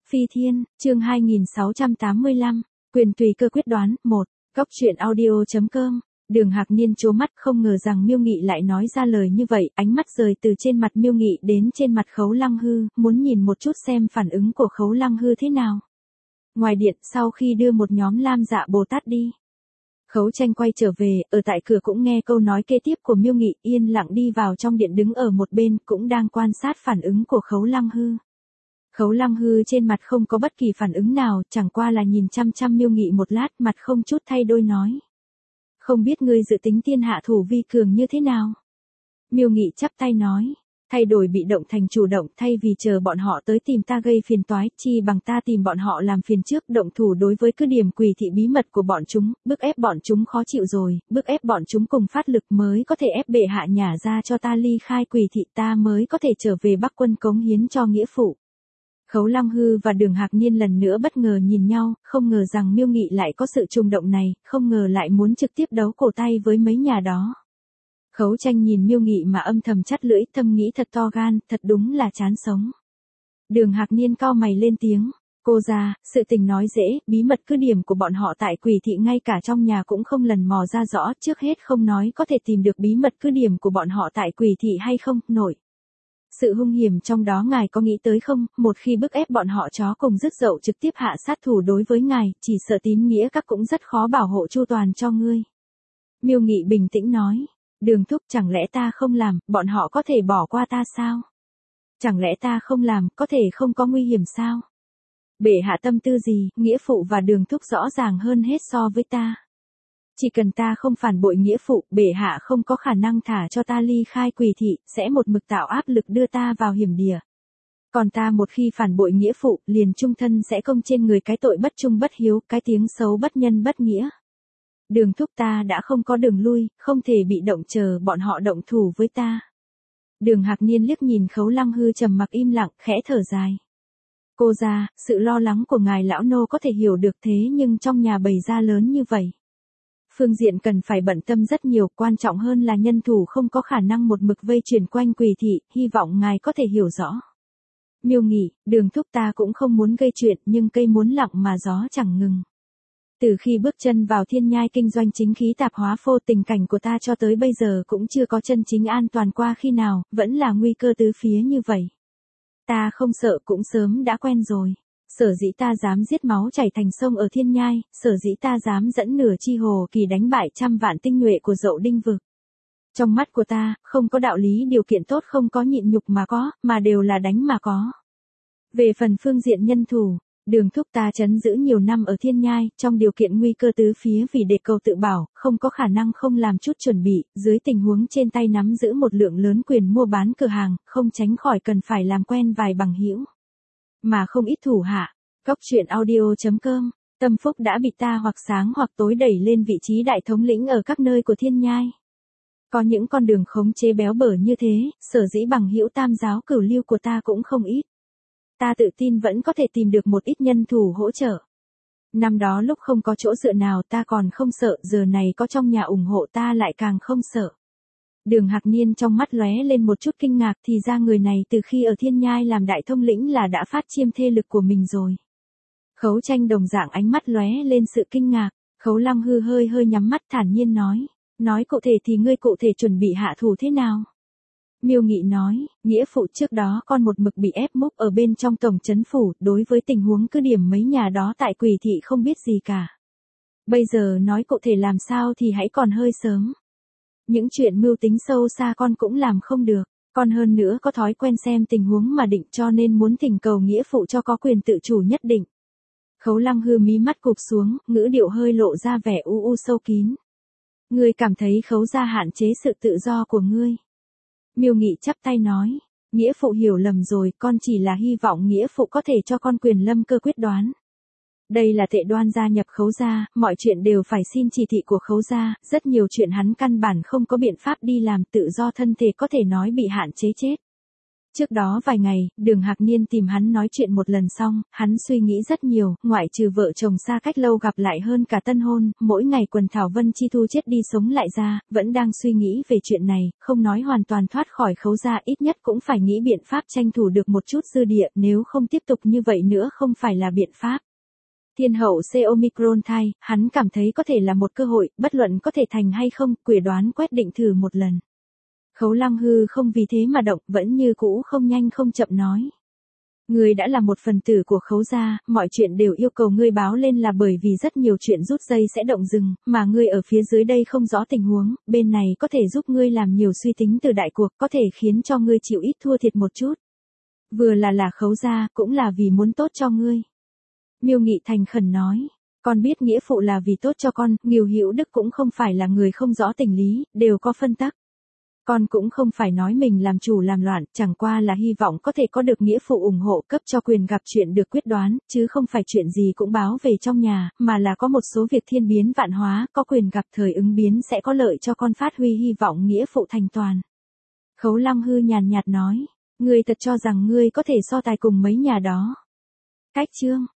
Phi Thiên, chương 2685, quyền tùy cơ quyết đoán, 1, Góc truyện audio.com. Đường Hạc Niên trố mắt, không ngờ rằng Miêu Nghị lại nói ra lời như vậy, ánh mắt rời từ trên mặt Miêu Nghị đến trên mặt Khấu Lăng Hư, muốn nhìn một chút xem phản ứng của Khấu Lăng Hư thế nào. Ngoài điện, sau khi đưa một nhóm Lam Dạ Bồ Tát đi, Khấu Tranh quay trở về, ở tại cửa cũng nghe câu nói kế tiếp của Miêu Nghị, yên lặng đi vào trong điện đứng ở một bên, cũng đang quan sát phản ứng của Khấu Lăng Hư. Khấu Lăng Hư trên mặt không có bất kỳ phản ứng nào, chẳng qua là nhìn chăm chăm Miêu Nghị một lát, mặt không chút thay đổi nói. Không biết ngươi dự tính tiên hạ thủ vi cường như thế nào? Miêu Nghị chắp tay nói, thay đổi bị động thành chủ động, thay vì chờ bọn họ tới tìm ta gây phiền toái, chi bằng ta tìm bọn họ làm phiền trước, động thủ đối với cứ điểm Quỷ thị bí mật của bọn chúng, bức ép bọn chúng khó chịu rồi, bức ép bọn chúng cùng phát lực mới có thể ép bệ hạ nhả ra cho ta ly khai Quỷ thị, ta mới có thể trở về Bắc Quân cống hiến cho nghĩa phụ. Khấu Lăng Hư và Đường Hạc Niên lần nữa bất ngờ nhìn nhau, không ngờ rằng Miêu Nghị lại có sự trùng động này, không ngờ lại muốn trực tiếp đấu cổ tay với mấy nhà đó. Khấu Tranh nhìn Miêu Nghị mà âm thầm chắt lưỡi, thầm nghĩ thật to gan, thật đúng là chán sống. Đường Hạc Niên cau mày lên tiếng, cô ra, sự tình nói dễ, bí mật cứ điểm của bọn họ tại Quỷ thị ngay cả trong nhà cũng không lần mò ra rõ, trước hết không nói có thể tìm được bí mật cứ điểm của bọn họ tại Quỷ thị hay không, nội. Sự hung hiểm trong đó ngài có nghĩ tới không, một khi bức ép bọn họ chó cùng rứt dậu trực tiếp hạ sát thủ đối với ngài, chỉ sợ Tín Nghĩa Các cũng rất khó bảo hộ chu toàn cho ngươi. Miêu Nghị bình tĩnh nói, Đường thúc, chẳng lẽ ta không làm, bọn họ có thể bỏ qua ta sao? Chẳng lẽ ta không làm, có thể không có nguy hiểm sao? Bệ hạ tâm tư gì, nghĩa phụ và Đường thúc rõ ràng hơn hết so với ta. Chỉ cần ta không phản bội nghĩa phụ, bệ hạ không có khả năng thả cho ta ly khai Quỷ thị, sẽ một mực tạo áp lực đưa ta vào hiểm địa. Còn ta một khi phản bội nghĩa phụ, liền trung thân sẽ công trên người cái tội bất trung bất hiếu, cái tiếng xấu bất nhân bất nghĩa. Đường thúc, ta đã không có đường lui, không thể bị động chờ bọn họ động thủ với ta. Đường Hạc Niên liếc nhìn Khấu Lăng Hư trầm mặc im lặng, khẽ thở dài. Cô ra, sự lo lắng của ngài lão nô có thể hiểu được, thế nhưng trong nhà bầy gia lớn như vậy, phương diện cần phải bận tâm rất nhiều, quan trọng hơn là nhân thủ không có khả năng một mực vây chuyển quanh Quỷ thị, hy vọng ngài có thể hiểu rõ. Miêu Nghị, Đường thúc, ta cũng không muốn gây chuyện, nhưng cây muốn lặng mà gió chẳng ngừng. Từ khi bước chân vào Thiên Nhai kinh doanh chính khí tạp hóa phô, tình cảnh của ta cho tới bây giờ cũng chưa có chân chính an toàn qua khi nào, vẫn là nguy cơ tứ phía như vậy. Ta không sợ, cũng sớm đã quen rồi. Sở dĩ ta dám giết máu chảy thành sông ở Thiên Nhai, sở dĩ ta dám dẫn nửa chi hồ kỳ đánh bại trăm vạn tinh nhuệ của Dậu Đinh vực. Trong mắt của ta, không có đạo lý điều kiện tốt, không có nhịn nhục mà có, mà đều là đánh mà có. Về phần phương diện nhân thủ, Đường thúc, ta trấn giữ nhiều năm ở Thiên Nhai, trong điều kiện nguy cơ tứ phía vì để cầu tự bảo, không có khả năng không làm chút chuẩn bị, dưới tình huống trên tay nắm giữ một lượng lớn quyền mua bán cửa hàng, không tránh khỏi cần phải làm quen vài bằng hữu. Mà không ít thủ hạ. Góc truyện audio.com. Tâm Phúc đã bị ta hoặc sáng hoặc tối đẩy lên vị trí đại thống lĩnh ở các nơi của Thiên Nhai. Có những con đường khống chế béo bở như thế, sở dĩ bằng hữu tam giáo cửu lưu của ta cũng không ít. Ta tự tin vẫn có thể tìm được một ít nhân thủ hỗ trợ. Năm đó lúc không có chỗ dựa nào ta còn không sợ, giờ này có trong nhà ủng hộ ta lại càng không sợ. Đường Hạc Niên trong mắt lóe lên một chút kinh ngạc, thì ra người này từ khi ở Thiên Nhai làm đại thông lĩnh là đã phát chiêm thê lực của mình rồi. Khấu Tranh đồng dạng ánh mắt lóe lên sự kinh ngạc, Khấu Lăng Hư hơi nhắm mắt thản nhiên nói cụ thể thì ngươi cụ thể chuẩn bị hạ thủ thế nào? Miêu Nghị nói, nghĩa phụ, trước đó con một mực bị ép múc ở bên trong tổng trấn phủ, đối với tình huống cứ điểm mấy nhà đó tại Quỷ thị không biết gì cả. Bây giờ nói cụ thể làm sao thì hãy còn hơi sớm. Những chuyện mưu tính sâu xa con cũng làm không được, con hơn nữa có thói quen xem tình huống mà định, cho nên muốn thỉnh cầu nghĩa phụ cho có quyền tự chủ nhất định. Khấu Lăng Hư mí mắt cụp xuống, ngữ điệu hơi lộ ra vẻ u sâu kín. Ngươi cảm thấy Khấu gia hạn chế sự tự do của ngươi? Miêu Nghị chắp tay nói, nghĩa phụ hiểu lầm rồi, con chỉ là hy vọng nghĩa phụ có thể cho con quyền lâm cơ quyết đoán. Đây là Tệ Đoan gia nhập Khấu gia, mọi chuyện đều phải xin chỉ thị của Khấu gia, rất nhiều chuyện hắn căn bản không có biện pháp đi làm, tự do thân thể có thể nói bị hạn chế chết. Trước đó vài ngày, Đường Hạc Niên tìm hắn nói chuyện một lần xong, hắn suy nghĩ rất nhiều, ngoại trừ vợ chồng xa cách lâu gặp lại hơn cả tân hôn, mỗi ngày quần thảo Vân Chi Thu chết đi sống lại ra, vẫn đang suy nghĩ về chuyện này, không nói hoàn toàn thoát khỏi Khấu gia, ít nhất cũng phải nghĩ biện pháp tranh thủ được một chút dư địa, nếu không tiếp tục như vậy nữa không phải là biện pháp. Thiên hậu C Omicron thai, hắn cảm thấy có thể là một cơ hội, bất luận có thể thành hay không, quỷ đoán quyết định thử một lần. Khấu Lăng Hư không vì thế mà động, vẫn như cũ không nhanh không chậm nói. Ngươi đã là một phần tử của Khấu gia, mọi chuyện đều yêu cầu ngươi báo lên là bởi vì rất nhiều chuyện rút dây sẽ động rừng, mà ngươi ở phía dưới đây không rõ tình huống, bên này có thể giúp ngươi làm nhiều suy tính từ đại cuộc, có thể khiến cho ngươi chịu ít thua thiệt một chút. Vừa là Khấu gia, cũng là vì muốn tốt cho ngươi. Miêu Nghị thành khẩn nói. Con biết nghĩa phụ là vì tốt cho con, Ngưu Hữu Đức cũng không phải là người không rõ tình lý, đều có phân tắc. Con cũng không phải nói mình làm chủ làm loạn, chẳng qua là hy vọng có thể có được nghĩa phụ ủng hộ cấp cho quyền gặp chuyện được quyết đoán, chứ không phải chuyện gì cũng báo về trong nhà, mà là có một số việc thiên biến vạn hóa, có quyền gặp thời ứng biến sẽ có lợi cho con phát huy hy vọng nghĩa phụ thành toàn. Khấu Lăng Hư nhàn nhạt nói, ngươi thật cho rằng ngươi có thể so tài cùng mấy nhà đó. Cách chương